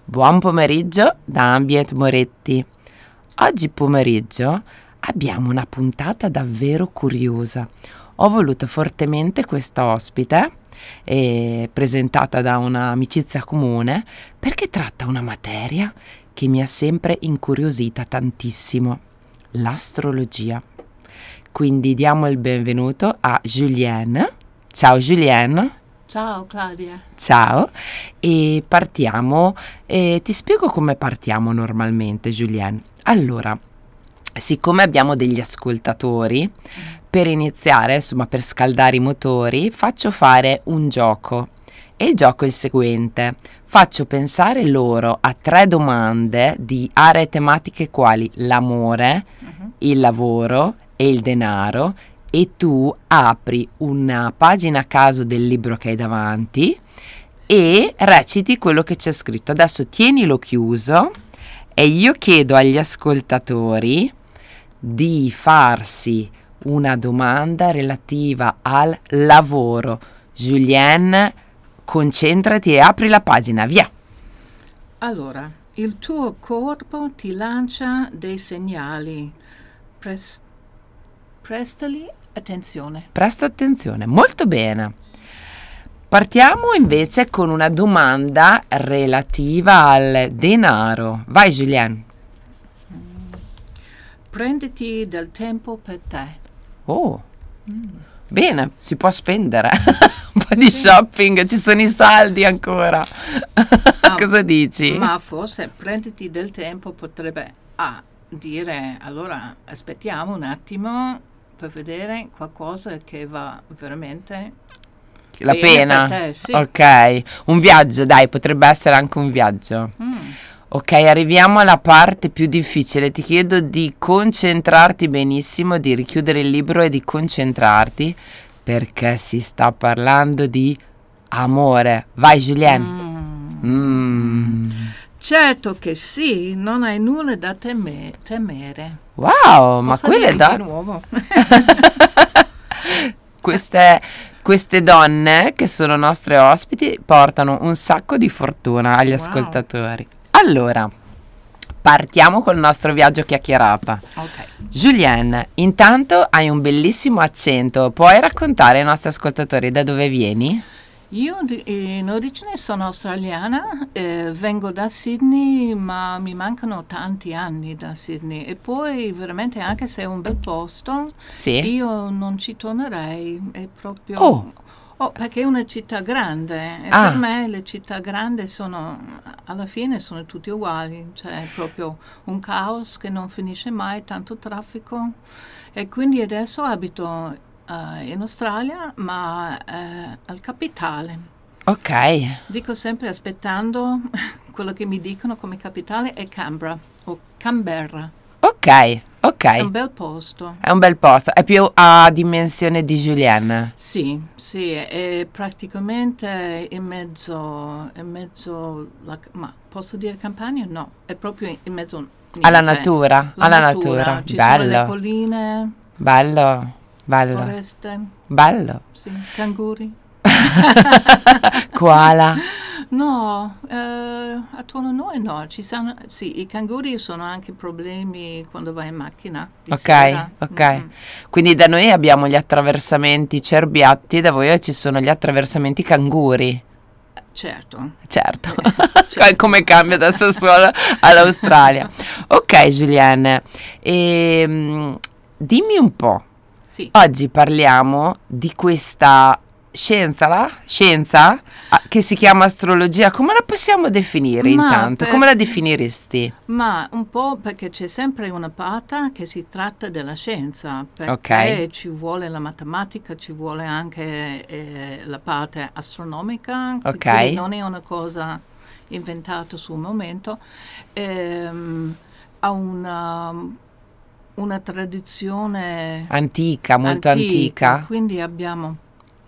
Buon pomeriggio da Ambient Moretti. Oggi pomeriggio abbiamo una puntata davvero curiosa. Ho voluto fortemente questa ospite, presentata da un'amicizia comune, perché tratta una materia che mi ha sempre incuriosita tantissimo, l'astrologia. Quindi diamo il benvenuto a Julienne. Ciao Julienne. Ciao Claudia. Ciao, e partiamo, ti spiego come partiamo normalmente, Julienne. Allora, siccome abbiamo degli ascoltatori, per iniziare, insomma, per scaldare i motori, faccio fare un gioco. E il gioco è il seguente: faccio pensare loro a 3 domande di aree tematiche quali l'amore, il lavoro e il denaro, e tu apri una pagina a caso del libro che hai davanti e reciti quello che c'è scritto. Adesso tienilo chiuso e io chiedo agli ascoltatori di farsi una domanda relativa al lavoro. Julienne, concentrati e apri la pagina, via. Allora, il tuo corpo ti lancia dei segnali. Prestali attenzione. Presta attenzione, molto bene. Partiamo invece con una domanda relativa al denaro. Vai Julienne. Prenditi del tempo per te. Oh, bene, si può spendere. Un po' di shopping, ci sono i saldi ancora. Cosa dici? Ma forse prenditi del tempo potrebbe dire, allora aspettiamo un attimo per vedere qualcosa che va veramente la bene pena. per te, sì. Ok, un viaggio, dai, potrebbe essere anche un viaggio. Ok, arriviamo alla parte più difficile. Ti chiedo di concentrarti benissimo, di richiudere il libro e di concentrarti, perché si sta parlando di amore. Vai Julienne. Certo che sì, non hai nulla da temere. Wow, ma Posso quelle dire di nuovo? queste donne che sono nostre ospiti portano un sacco di fortuna agli ascoltatori. Allora, partiamo col nostro viaggio chiacchierata. Ok. Julienne, intanto hai un bellissimo accento. Puoi raccontare ai nostri ascoltatori da dove vieni? Io in origine sono australiana, vengo da Sydney, ma mi mancano tanti anni da Sydney. E poi veramente, anche se è un bel posto, Sì. io non ci tornerei. È proprio... perché è una città grande. E per me le città grandi alla fine sono tutte uguali. Cioè è proprio un caos che non finisce mai, tanto traffico. E quindi adesso abito in Australia, ma al capitale. Ok. Dico sempre aspettando quello che mi dicono come capitale è Canberra o Canberra. Ok. È un bel posto. È un bel posto. È più a dimensione di Julienne. Sì, è praticamente in mezzo ma posso dire campagna? No, è proprio in mezzo niente. Alla natura. Ci Bello. sono le colline. Bello. Foreste. Bello. Sì, canguri. Koala. No, attorno a noi no, sì, i canguri sono anche problemi quando vai in macchina di sera. Ok. Quindi da noi abbiamo gli attraversamenti cerbiatti, da voi ci sono gli attraversamenti canguri. Certo. Come cambia da Sassuolo all'Australia. Ok Julienne, dimmi un po'. Sì. Oggi parliamo di questa scienza che si chiama astrologia. Come la possiamo definire intanto? Come la definiresti? Ma un po' perché c'è sempre una parte che si tratta della scienza, perché ci vuole la matematica, ci vuole anche la parte astronomica, quindi non è una cosa inventata sul momento. Ha una tradizione antica, molto antica. Quindi abbiamo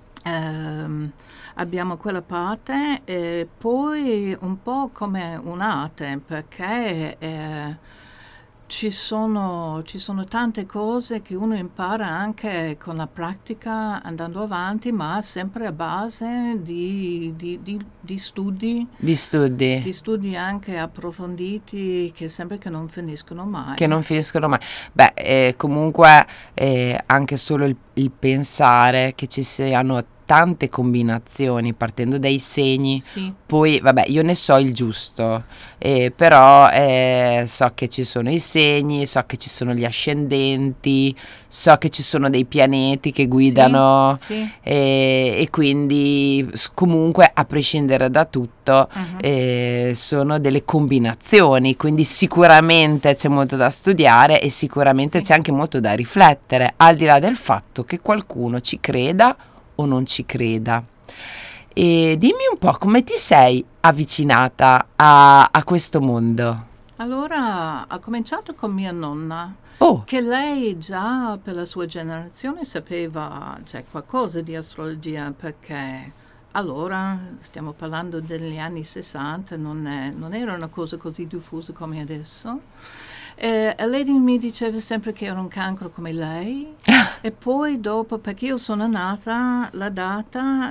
quella parte e poi un po' come un'arte, perché ci sono tante cose che uno impara anche con la pratica andando avanti, ma sempre a base di studi. Di studi. Di studi anche approfonditi che sembra che non finiscono mai. Che non finiscono mai. Beh, comunque anche solo il pensare che ci siano tante combinazioni partendo dai segni, sì. Poi vabbè io ne so il giusto, però so che ci sono i segni, so che ci sono gli ascendenti, so che ci sono dei pianeti che guidano, sì. E quindi comunque a prescindere da tutto sono delle combinazioni, quindi sicuramente c'è molto da studiare e sicuramente c'è anche molto da riflettere, al di là del fatto che qualcuno ci creda o non ci creda. E dimmi un po' come ti sei avvicinata a questo mondo? Allora, ha cominciato con mia nonna, che lei già per la sua generazione sapeva qualcosa di astrologia, perché allora, stiamo parlando degli anni 60, non era una cosa così diffusa come adesso. E lei mi diceva sempre che era un cancro come lei. E poi dopo, perché io sono nata la data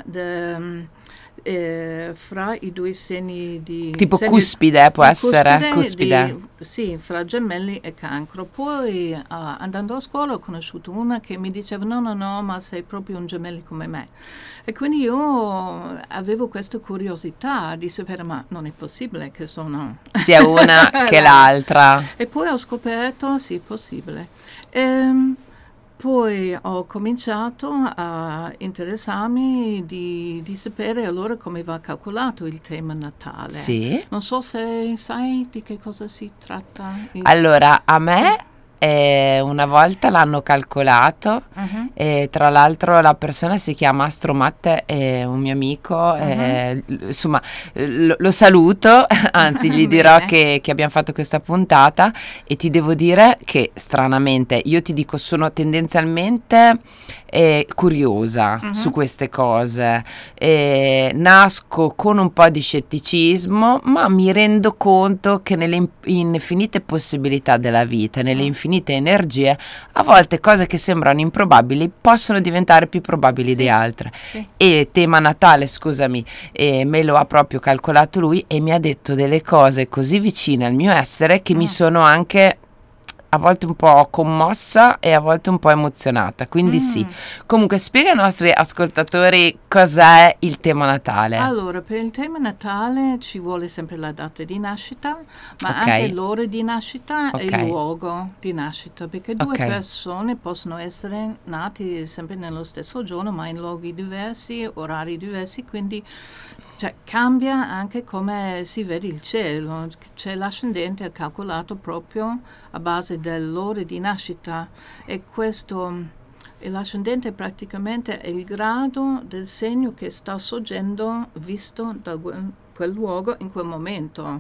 fra i due segni di... Tipo cuspide, può essere? Cuspide. Sì, fra gemelli e cancro. Poi andando a scuola ho conosciuto una che mi diceva no, ma sei proprio un gemelli come me. E quindi io avevo questa curiosità di sapere, ma non è possibile che sono... sia una che l'altra. E poi ho scoperto, sì, possibile. Poi ho cominciato a interessarmi di sapere allora come va calcolato il tema natale. Sì. Non so se sai di che cosa si tratta. Allora, a me una volta l'hanno calcolato, e tra l'altro la persona si chiama Astromatte, è un mio amico, insomma lo saluto, anzi gli dirò che abbiamo fatto questa puntata, e ti devo dire che stranamente, io ti dico, sono tendenzialmente curiosa su queste cose, nasco con un po' di scetticismo, ma mi rendo conto che nelle infinite possibilità della vita, nelle infinite energie, a volte cose che sembrano improbabili possono diventare più probabili di altre. E il tema natale, scusami, me lo ha proprio calcolato lui e mi ha detto delle cose così vicine al mio essere che mi sono anche a volte un po' commossa e a volte un po' emozionata, quindi sì. Comunque spiega ai nostri ascoltatori cos'è il tema natale. Allora, per il tema natale ci vuole sempre la data di nascita, ma anche l'ora di nascita e il luogo di nascita, perché due persone possono essere nati sempre nello stesso giorno, ma in luoghi diversi, orari diversi, quindi cambia anche come si vede il cielo. L'ascendente è calcolato proprio a base dell'ora di nascita, e l'ascendente praticamente è il grado del segno che sta sorgendo visto da quel luogo in quel momento.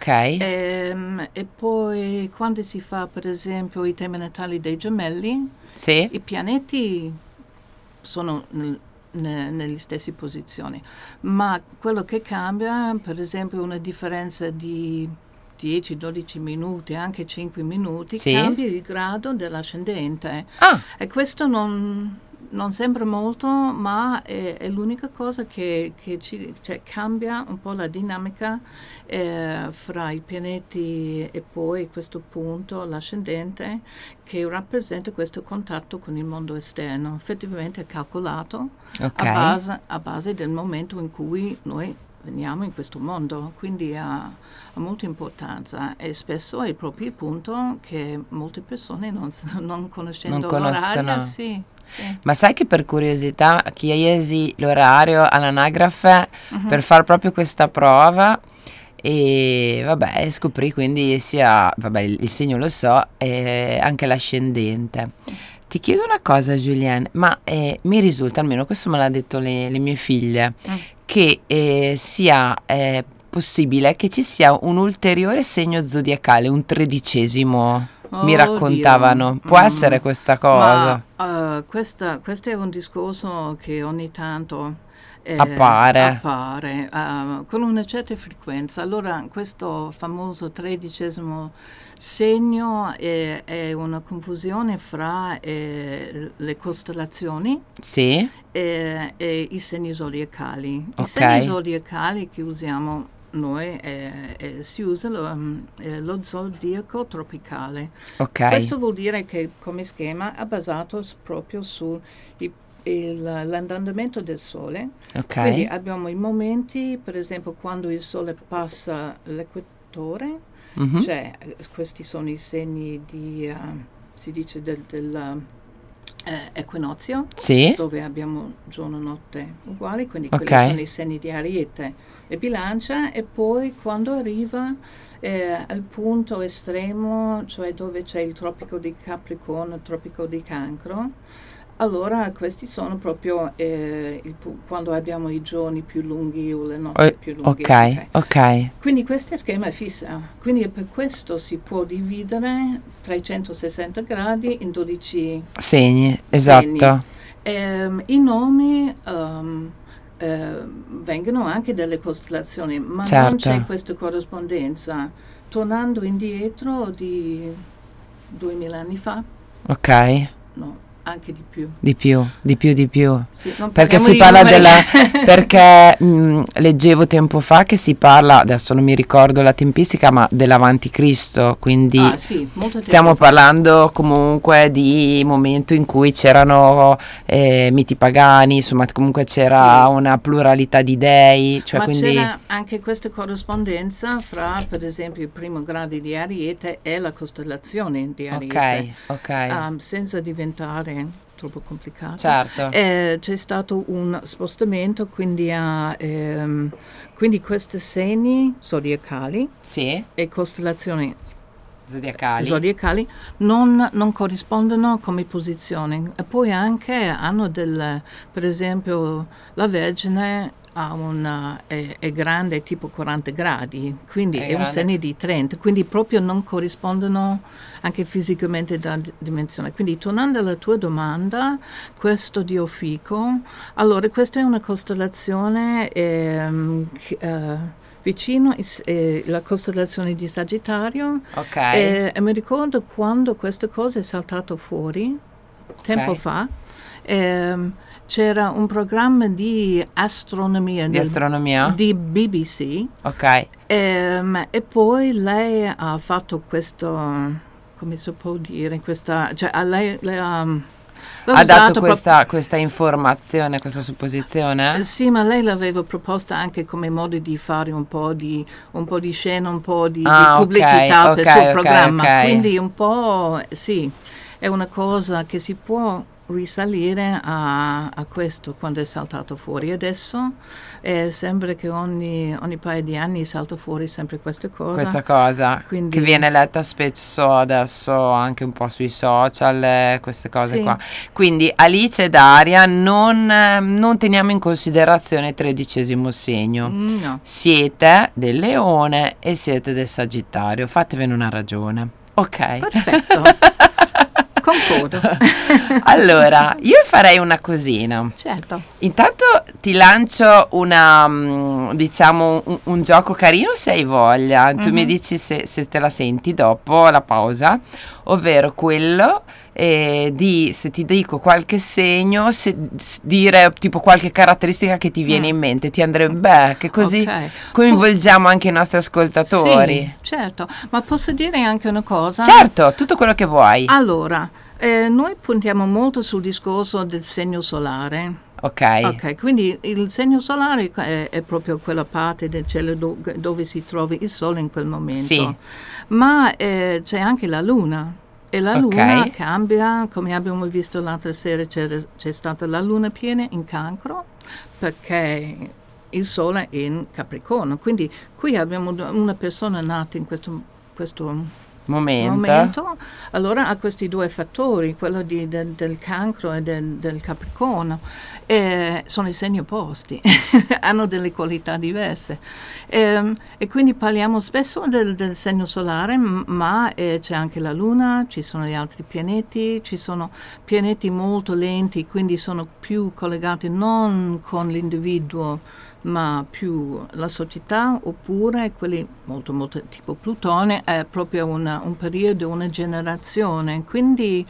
E poi quando si fa per esempio i temi natali dei gemelli, i pianeti sono nelle stesse posizioni, ma quello che cambia, per esempio una differenza di 10-12 minuti, anche 5 minuti, cambia il grado dell'ascendente. E questo non sembra molto, ma è l'unica cosa che cambia un po' la dinamica fra i pianeti e poi questo punto, l'ascendente, che rappresenta questo contatto con il mondo esterno. Effettivamente è calcolato a base del momento in cui noi veniamo in questo mondo, quindi ha molta importanza, e spesso è proprio il punto che molte persone non conoscendo l'orario. Sì. Ma sai che per curiosità chiesi l'orario all'anagrafe per fare proprio questa prova, e vabbè scoprì quindi sia il segno lo so, e anche l'ascendente. Ti chiedo una cosa, Julienne, ma mi risulta, almeno questo me l'ha detto le mie figlie, che sia possibile che ci sia un ulteriore segno zodiacale, un 13°, mi raccontavano. Può essere questa cosa? Ma questo è un discorso che ogni tanto appare con una certa frequenza. Allora questo famoso 13° segno è una confusione fra le costellazioni e i segni zodiacali. I segni zodiacali che usiamo noi si usa lo zodiaco tropicale. Questo vuol dire che come schema è basato proprio sull'andamento del Sole. Quindi abbiamo i momenti, per esempio quando il Sole passa l'equatore, cioè questi sono i segni si dice del equinozio, dove abbiamo giorno e notte uguali, quindi quelli sono i segni di Ariete e Bilancia, e poi quando arriva al punto estremo, cioè dove c'è il tropico di Capricorno, il tropico di Cancro, allora questi sono proprio quando abbiamo i giorni più lunghi o le notti più lunghe. Quindi questo schema è fisso, quindi per questo si può dividere 360 gradi in 12 segni. Esatto. I nomi vengono anche dalle costellazioni, ma non c'è questa corrispondenza. Tornando indietro di 2000 anni fa. No. Anche di più. Di più. Sì, perché si parla perché leggevo tempo fa che si parla, adesso non mi ricordo la tempistica, ma dell'avanti Cristo, quindi stiamo parlando comunque di momento in cui c'erano miti pagani, insomma comunque c'era una pluralità di dei, cioè, ma quindi c'era anche questa corrispondenza fra, per esempio, il primo grado di Ariete e la costellazione di Ariete. Senza diventare troppo complicato. C'è stato un spostamento, quindi questi segni zodiacali e costellazioni zodiacali non corrispondono come posizioni, e poi anche hanno per esempio la Vergine è grande, tipo 40 gradi, quindi è un segno di 30, quindi proprio non corrispondono anche fisicamente da dimensione. Quindi tornando alla tua domanda, questo Dio Fico, allora questa è una costellazione vicino la costellazione di Sagittario, e mi ricordo quando questa cosa è saltato fuori tempo fa. C'era un programma di astronomia di BBC, e poi lei ha fatto questo, come si può dire, lei ha dato questa informazione, questa supposizione? Sì, ma lei l'aveva proposta anche come modo di fare un po' di scena, un po' di pubblicità per il suo programma, quindi un po' è una cosa che si può risalire a questo quando è saltato fuori. Adesso sembra che ogni paio di anni salta fuori sempre questa cosa, quindi, che viene letta spesso adesso anche un po' sui social, queste cose qua. Quindi Alice e Daria, non teniamo in considerazione 13° segno. No. Siete del Leone e siete del Sagittario, fatevene una ragione. Perfetto. Concordo. Allora, io farei una cosina. Certo. Intanto ti lancio un gioco carino se hai voglia. Tu mi dici se te la senti dopo la pausa, ovvero quello se ti dico qualche segno, dire tipo qualche caratteristica che ti viene in mente, ti andrebbe, che così coinvolgiamo anche i nostri ascoltatori. Sì, certo, ma posso dire anche una cosa? Certo, tutto quello che vuoi. Allora, noi puntiamo molto sul discorso del segno solare. Ok, quindi il segno solare è proprio quella parte del cielo dove si trova il sole in quel momento. Ma c'è anche la luna. E la luna cambia, come abbiamo visto l'altra sera, c'è stata la luna piena in Cancro, perché il sole è in Capricorno. Quindi qui abbiamo una persona nata in questo momento, allora ha questi due fattori, quello del cancro e del capricorno, sono i segni opposti, hanno delle qualità diverse, e quindi parliamo spesso del segno solare, ma c'è anche la luna, ci sono gli altri pianeti, ci sono pianeti molto lenti, quindi sono più collegati non con l'individuo ma più la società, oppure quelli molto tipo Plutone è proprio un periodo, una generazione, quindi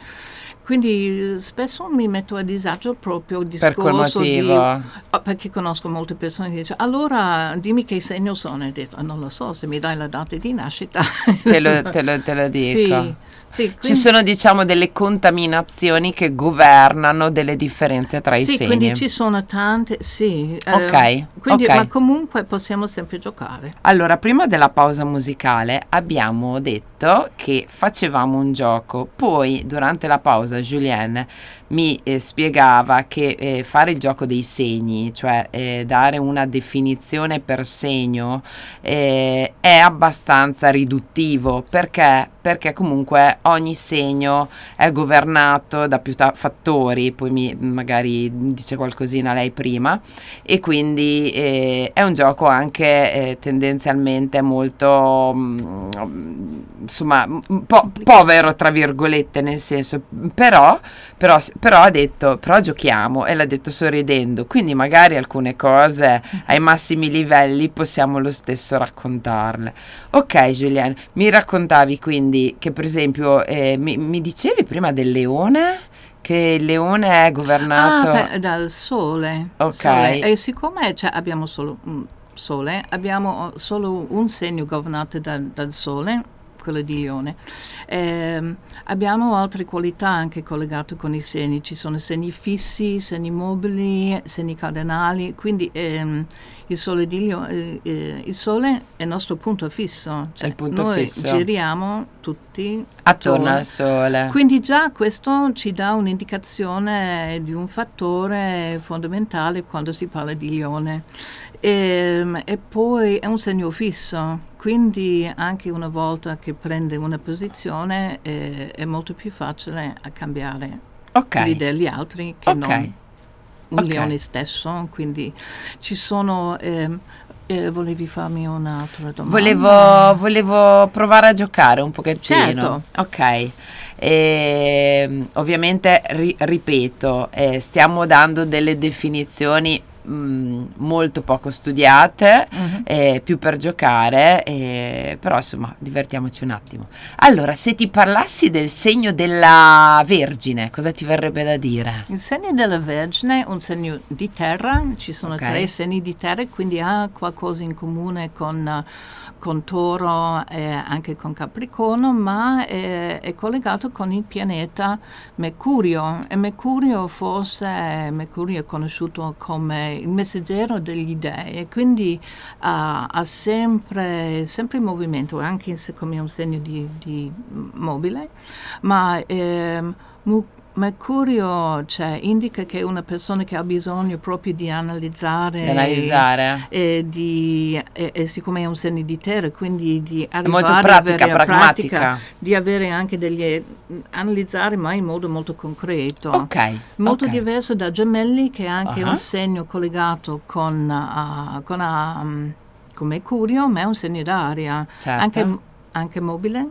spesso mi metto a disagio proprio il discorso per quel motivo? Perché conosco molte persone che dicono allora dimmi che segno sono, e ho detto non lo so, se mi dai la data di nascita te lo dico. Sì, ci sono diciamo delle contaminazioni che governano delle differenze tra i segni. Quindi ci sono tante, ok, ma comunque possiamo sempre giocare. Allora, prima della pausa musicale abbiamo detto che facevamo un gioco, poi durante la pausa Julien mi spiegava che fare il gioco dei segni, cioè dare una definizione per segno, è abbastanza riduttivo, perché comunque ogni segno è governato da più fattori, poi magari dice qualcosina lei prima, e quindi è un gioco anche tendenzialmente molto insomma povero tra virgolette, nel senso però ha detto però giochiamo, e l'ha detto sorridendo, quindi magari alcune cose ai massimi livelli possiamo lo stesso raccontarle. Ok Julien, mi raccontavi quindi che per esempio mi dicevi prima del leone, che il leone è governato dal sole. Ok. Sole. E siccome abbiamo solo un sole, abbiamo solo un segno governato dal sole, quello di Leone. Abbiamo altre qualità anche collegate con i segni, ci sono segni fissi, segni mobili, segni cardinali, quindi il sole di Leone, il sole è il nostro punto fisso, cioè il punto noi fisso. Giriamo tutti attorno al sole, quindi già questo ci dà un'indicazione di un fattore fondamentale quando si parla di Leone. E poi è un segno fisso, quindi anche una volta che prende una posizione è molto più facile a cambiare l'idea degli altri che non un leone stesso, quindi ci sono volevi farmi un'altra domanda? Volevo provare a giocare un pochettino. Certo. Ok. Ovviamente ripeto, stiamo dando delle definizioni molto poco studiate, più per giocare, però insomma divertiamoci un attimo. Allora, se ti parlassi del segno della Vergine, cosa ti verrebbe da dire? Il segno della Vergine è un segno di terra, ci sono 3 segni di terra, quindi ha qualcosa in comune con Toro e anche con Capricorno, ma è collegato con il pianeta Mercurio, e Mercurio è conosciuto come il messaggero degli dei, e quindi ha sempre in movimento, anche come un segno di mobile, ma Mercurio indica che è una persona che ha bisogno proprio di analizzare. E siccome è un segno di terra, quindi di arrivare molto pragmatica, di avere anche analizzare, ma in modo molto concreto. Molto diverso da Gemelli, che è anche un segno collegato con Mercurio, ma è un segno d'aria, anche mobile.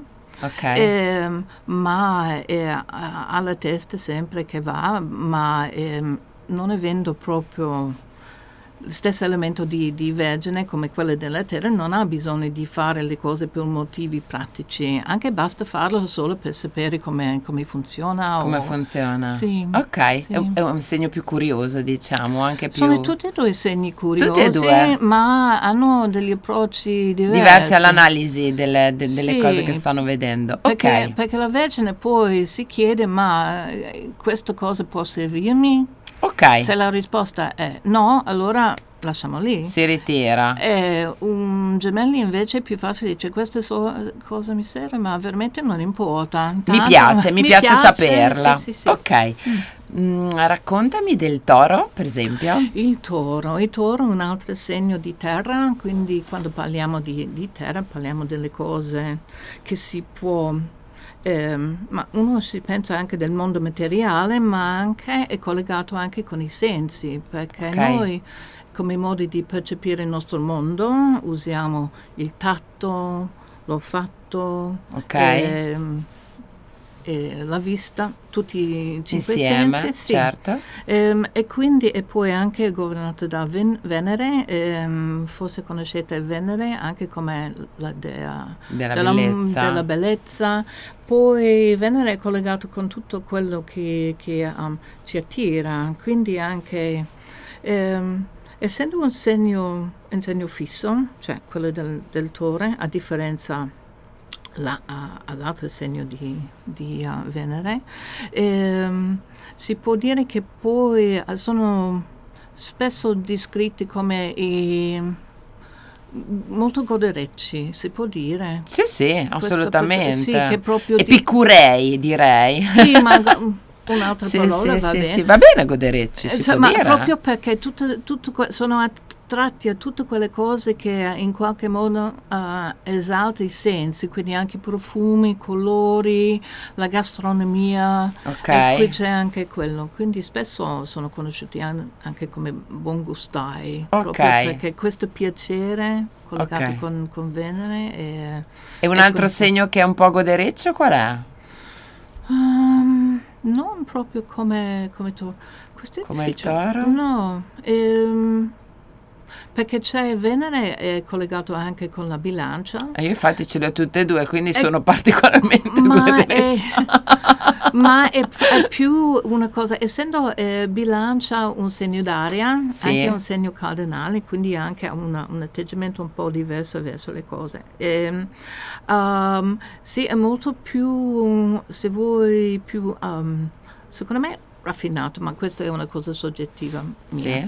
Ma ha la testa sempre che va, ma non avendo proprio lo stesso elemento di Vergine come quello della Terra, non ha bisogno di fare le cose per motivi pratici, anche basta farlo solo per sapere come funziona. Funziona. Sì. Sì. È un segno più curioso, diciamo, anche più. Sono tutti e 2 segni curiosi, tutti e 2. Ma hanno degli approcci diversi all'analisi delle cose che stanno vedendo. Perché la Vergine poi si chiede, ma questa cosa può servirmi? Se la risposta è no, allora lasciamo lì. Si ritira. Un Gemelli invece è più facile, dice questa cosa mi serve, ma veramente non importa. Mi piace saperla. Sì. Raccontami del toro, per esempio. Il toro è un altro segno di terra, quindi quando parliamo di terra parliamo delle cose che si può, ma uno si pensa anche del mondo materiale, ma anche è collegato anche con i sensi, perché noi come modi di percepire il nostro mondo usiamo il tatto, l'olfatto, la vista, tutti i 5 sensi, sì. Certo. E quindi è poi anche governato da Venere, forse conoscete Venere anche come la dea della bellezza. Poi Venere è collegato con tutto quello che ci attira, quindi anche essendo un segno fisso, cioè quello del Tore, a differenza all'altro segno di Venere, si può dire che poi sono spesso descritti come molto goderecci, si può dire. Sì, assolutamente. Sì, che proprio epicurei, direi. Sì, ma un'altra parola va bene. Sì, va bene goderecci, si può dire. Proprio perché sono attratti a tutte quelle cose che in qualche modo esalta i sensi, quindi anche i profumi, i colori, la gastronomia, e qui c'è anche quello, quindi spesso sono conosciuti anche come buon gustai, proprio perché questo piacere collegato con Venere. E un altro segno che è un po' godereccio qual è? Non proprio come tu. Come il toro? No, perché c'è Venere è collegato anche con la bilancia. Io infatti ce le ho tutte e due, quindi sono particolarmente godereccia. Ma è più una cosa, essendo bilancia un segno d'aria, anche un segno cardinale, quindi anche un atteggiamento un po' diverso verso le cose. Sì, è molto più, se vuoi, più, secondo me, raffinato, ma questa è una cosa soggettiva mia.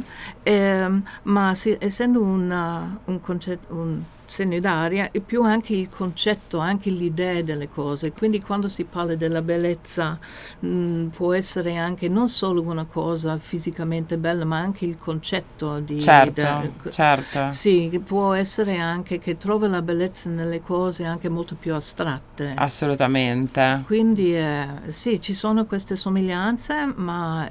Ma essendo un concetto, un segno d'aria, è più anche il concetto, anche l'idea delle cose. Quindi quando si parla della bellezza può essere anche non solo una cosa fisicamente bella, ma anche il concetto di... Certo. Sì, può essere anche che trova la bellezza nelle cose anche molto più astratte. Assolutamente. Quindi sì, ci sono queste somiglianze, ma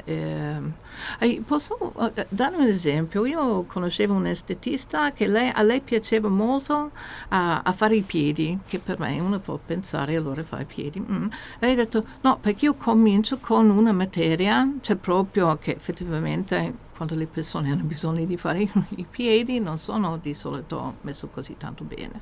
posso dare un esempio? Io conoscevo un estetista che a lei piaceva molto a fare i piedi, che per me uno può pensare allora fa i piedi. Lei ha detto no, perché io comincio con una materia, cioè proprio che effettivamente quando le persone hanno bisogno di fare i piedi non sono di solito messo così tanto bene,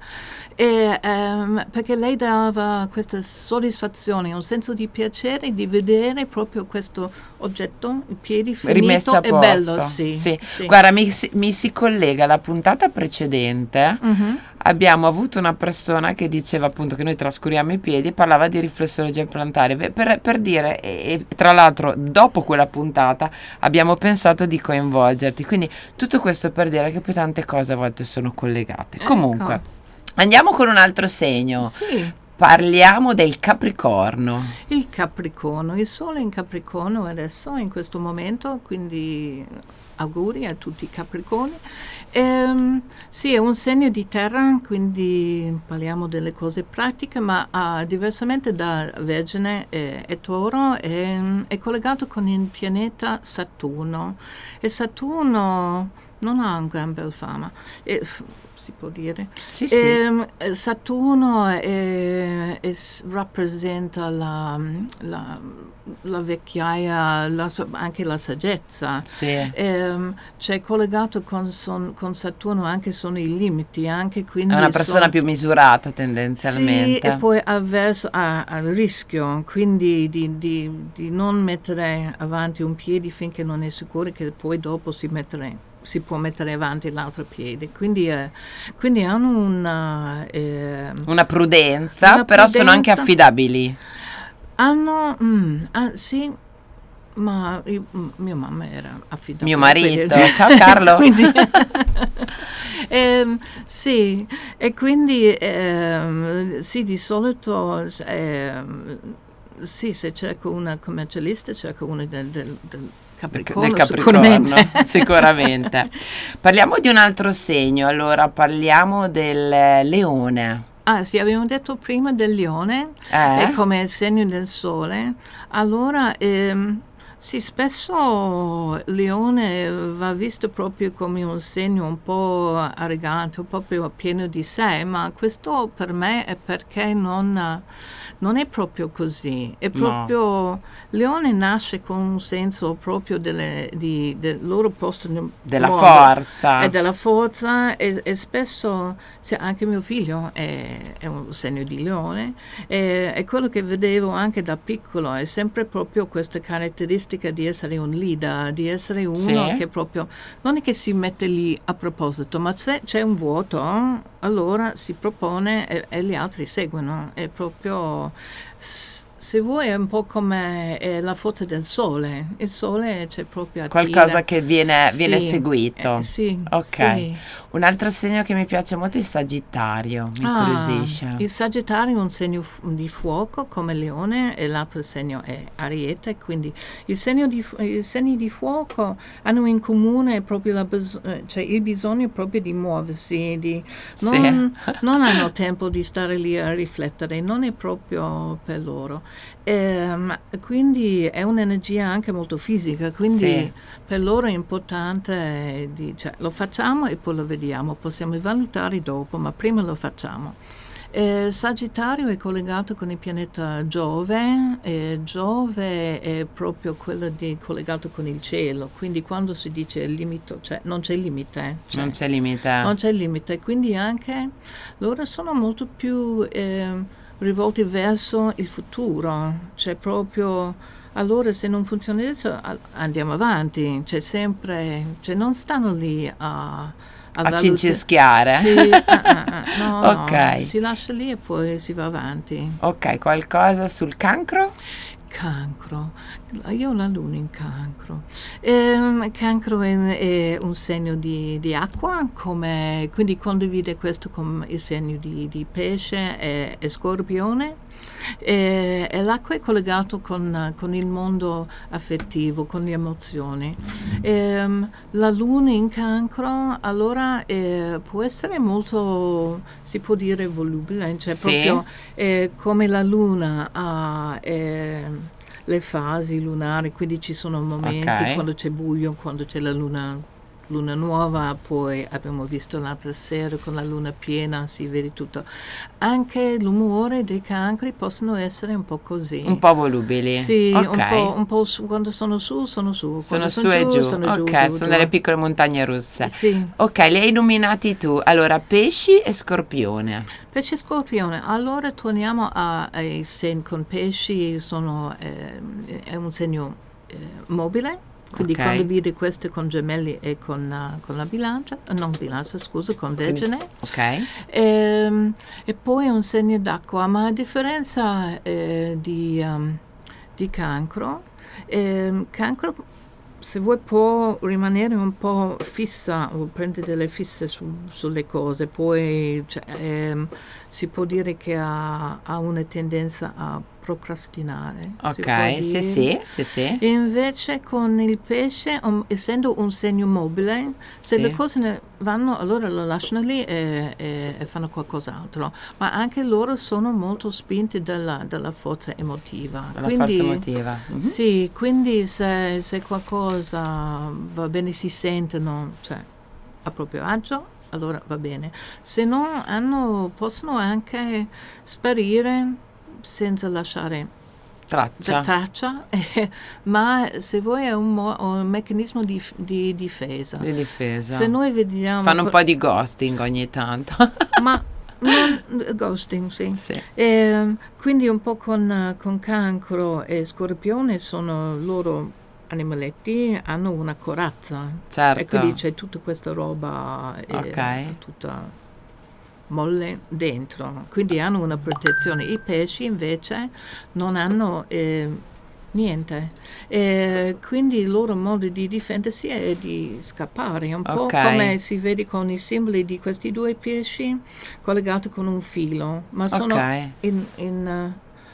perché lei dava questa soddisfazione, un senso di piacere di vedere proprio questo oggetto, i piedi finito e bello. Sì. Guarda, mi si collega alla puntata precedente. Abbiamo avuto una persona che diceva appunto che noi trascuriamo i piedi e parlava di riflessologia implantare per dire, e tra l'altro dopo quella puntata abbiamo pensato di coinvolgerti, quindi tutto questo per dire che poi tante cose a volte sono collegate. Comunque andiamo con un altro segno. Parliamo del Capricorno. Il Capricorno, il Sole in Capricorno adesso in questo momento, quindi auguri a tutti i Capricorni. Sì, è un segno di terra, quindi parliamo delle cose pratiche, ma diversamente da Vergine e Toro è collegato con il pianeta Saturno. E Saturno non ha una gran bella fama, si può dire. Saturno rappresenta la vecchiaia, anche la saggezza. C'è collegato con Saturno anche sono i limiti, anche quindi è una persona più misurata tendenzialmente. Sì, e poi avverso al rischio, quindi di non mettere avanti un piede finché non è sicuro che poi dopo si può mettere avanti l'altro piede, quindi hanno una prudenza, però sono anche affidabili. Sì, ma mia mamma era affidabile. Mio marito, ciao Carlo. Sì, e quindi sì, di solito Sì, se cerco una commercialista, cerco una del Capricorno, del Capricorno, sicuramente. Parliamo di un altro segno, allora parliamo del Leone. Ah sì, abbiamo detto prima del Leone, è come il segno del Sole. Allora, sì, spesso Leone va visto proprio come un segno un po' arrogante, proprio pieno di sé, ma questo per me è perché non è proprio così. È proprio Leone nasce con un senso proprio del loro posto nel della mondo, forza. e della forza, e spesso anche mio figlio è un segno di Leone, e quello che vedevo anche da piccolo è sempre proprio questa caratteristica di essere un leader, di essere uno che proprio non è che si mette lì a proposito, ma se c'è un vuoto allora si propone e gli altri seguono. È proprio, se vuoi, è un po' come la forza del sole. Il sole c'è proprio qualcosa che viene seguito. Sì, ok. Sì. Un altro segno che mi piace molto è il Sagittario, mi incuriosisce. Il Sagittario è un segno di fuoco come Leone, e l'altro segno è Ariete, quindi i segni di fuoco hanno in comune proprio cioè il bisogno proprio di muoversi, non hanno tempo di stare lì a riflettere, non è proprio per loro. Quindi è un'energia anche molto fisica, quindi per loro è importante, cioè, lo facciamo e poi lo vediamo, possiamo valutare dopo, ma prima lo facciamo. Sagittario è collegato con il pianeta Giove, Giove è proprio quello collegato con il cielo, quindi quando si dice il limite, cioè non c'è limite. Non c'è limite. Non c'è limite, quindi anche loro sono molto più rivolti verso il futuro, cioè proprio, allora se non funziona adesso andiamo avanti, c'è sempre, cioè non stanno lì a cincischiare. No, ok. Si lascia lì e poi si va avanti. Ok, qualcosa sul Cancro? Cancro, io ho la luna in Cancro. Cancro è un segno di acqua, quindi condivide questo con il segno di pesce e Scorpione. E l'acqua è collegato con il mondo affettivo, con le emozioni. La luna in Cancro allora può essere molto, si può dire, volubile, cioè proprio come la luna ha le fasi lunari, quindi ci sono momenti quando c'è buio, quando c'è la luna nuova, poi abbiamo visto l'altra sera con la luna piena, si vede tutto. Anche l'umore dei cancri possono essere un po' così. Un po' volubili. Sì, un po' quando sono su, sono su. Sono su e giù. Sono sono delle piccole montagne russe. Sì. Ok, li hai illuminati tu. Allora, pesci e scorpione. Pesci e scorpione. Allora torniamo ai segni con pesci, è un segno mobile. Quindi condivide questo con gemelli e con la bilancia, non bilancia, scusa, con Vergine. E poi un segno d'acqua, ma a differenza di Cancro, Cancro, se vuoi, può rimanere un po' fissa o prendere delle fisse sulle cose, poi si può dire che ha una tendenza a procrastinare. Ok, sì. E invece con il pesce, essendo un segno mobile, se le cose ne vanno, allora lo lasciano lì e fanno qualcos'altro. Ma anche loro sono molto spinti dalla forza emotiva. Forza emotiva. Mm-hmm. Sì, quindi se qualcosa va bene, si sentono, cioè, a proprio agio, allora va bene. Se no, possono anche sparire senza lasciare traccia, ma se vuoi è un meccanismo di difesa. Di difesa. Se noi vediamo... Fanno un po' di ghosting ogni tanto. Ma ghosting, sì. Quindi un po' con Cancro e Scorpione sono loro animaletti, hanno una corazza. Certo. E quindi c'è tutta questa roba tutta molle dentro, quindi hanno una protezione. I pesci invece non hanno niente, quindi il loro modo di difendersi è di scappare, un po' come si vede con i simboli di questi due pesci collegati con un filo, ma sono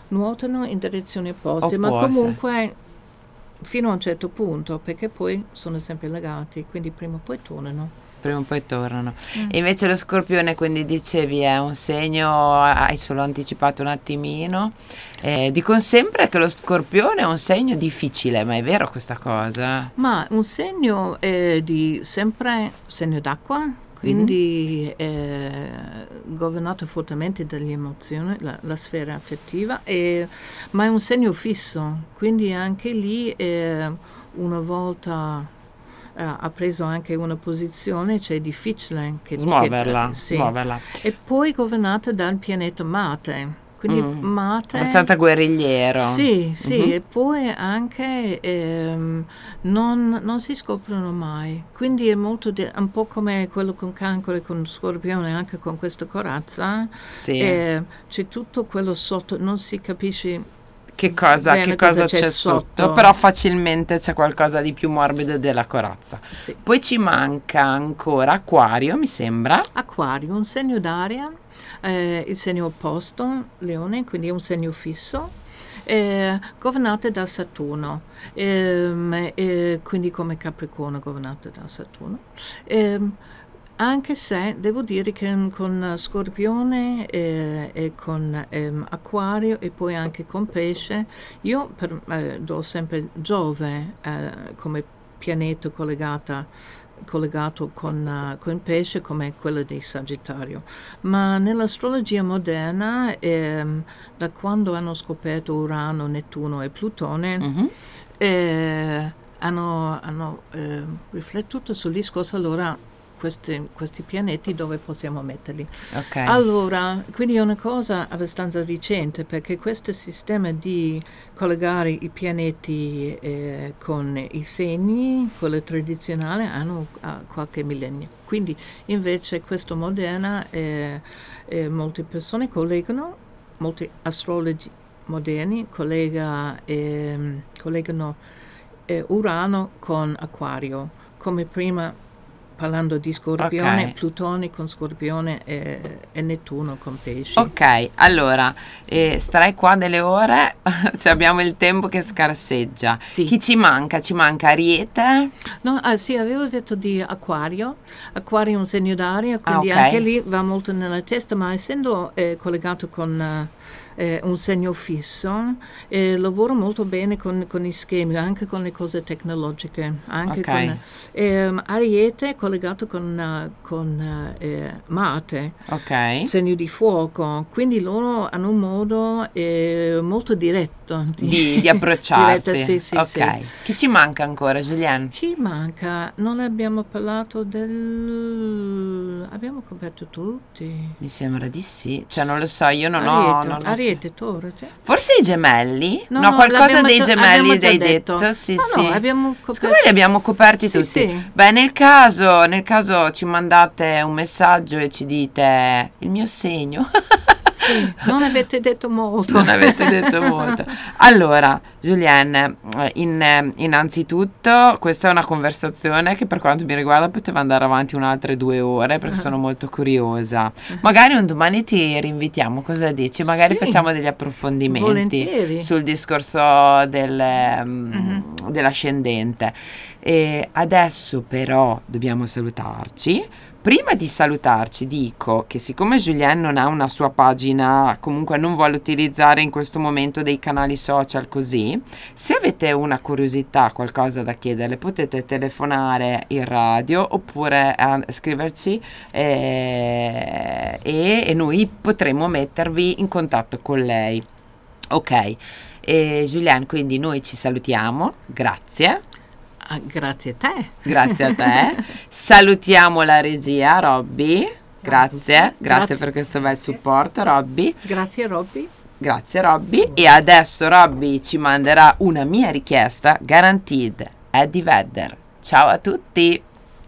nuotano in direzioni opposte, ma comunque fino a un certo punto, perché poi sono sempre legati, quindi prima o poi tornano. Prima o poi tornano. E invece lo Scorpione, quindi dicevi, è un segno, hai solo anticipato un attimino, dicono sempre che lo Scorpione è un segno difficile, ma è vero questa cosa? Ma un segno di sempre segno d'acqua, quindi governato fortemente dalle emozioni, la sfera affettiva, ma è un segno fisso, quindi anche lì una volta ha preso anche una posizione, cioè è difficile che smuoverla. E poi governata dal pianeta Marte, quindi Marte abbastanza guerrigliero. Sì, e poi anche non si scoprono mai, quindi è molto un po' come quello con Cancro e con Scorpione, anche con questa corazza, c'è tutto quello sotto, non si capisce che cosa c'è sotto, però facilmente c'è qualcosa di più morbido della corazza. Poi ci manca ancora Acquario, mi sembra. Acquario, un segno d'aria, il segno opposto, Leone, quindi è un segno fisso, governato da Saturno, quindi come Capricorno governato da Saturno. Anche se devo dire che con Scorpione e con Acquario e poi anche con Pesce, io do sempre Giove come pianeta collegato con Pesce come quello di Sagittario. Ma nell'astrologia moderna, da quando hanno scoperto Urano, Nettuno e Plutone, hanno riflettuto sul discorso allora questi pianeti dove possiamo metterli. Allora, quindi è una cosa abbastanza recente, perché questo sistema di collegare i pianeti con i segni, quello tradizionale, hanno qualche millennio. Quindi invece questo moderna, molte persone collegano, molti astrologi moderni collegano Urano con Acquario, come prima parlando di Scorpione, Plutone con Scorpione e Nettuno con Pesci. Ok, allora, starai qua delle ore, cioè abbiamo il tempo che scarseggia. Chi ci manca? Ci manca Ariete? No, avevo detto di Acquario. Acquario è un segno d'aria, quindi anche lì va molto nella testa, ma essendo collegato con un segno fisso, lavoro molto bene con i schemi, anche con le cose tecnologiche, anche con Ariete collegato con Marte, segno di fuoco, quindi loro hanno un modo molto diretto di approcciarsi. Sì. Chi ci manca ancora, Julienne? Chi manca? Non abbiamo parlato abbiamo coperto tutti. Mi sembra di sì, cioè non lo so, io non ho Ariete, Toro, forse i gemelli? No, qualcosa dei gemelli hai detto. Sì. Abbiamo coperto. Secondo me li abbiamo coperti tutti. Sì. Beh, nel caso ci mandate un messaggio e ci dite il mio segno. Sì, non avete detto molto. Allora, Julienne, innanzitutto questa è una conversazione che per quanto mi riguarda poteva andare avanti un'altre 2 ore, perché sono molto curiosa. Magari un domani ti rinvitiamo, cosa dici? Magari facciamo degli approfondimenti sul discorso dell'ascendente. E adesso però dobbiamo salutarci. Prima di salutarci dico che siccome Julienne non ha una sua pagina, comunque non vuole utilizzare in questo momento dei canali social così, se avete una curiosità, qualcosa da chiederle, potete telefonare in radio oppure scriverci e noi potremo mettervi in contatto con lei. Ok, Julienne, quindi noi ci salutiamo, grazie. Grazie a te. Grazie a te. Salutiamo la regia, Robby. Grazie per questo bel supporto, Robby. Grazie Robby. E adesso Robby ci manderà una mia richiesta, Guaranteed, Eddie Vedder. Ciao a tutti.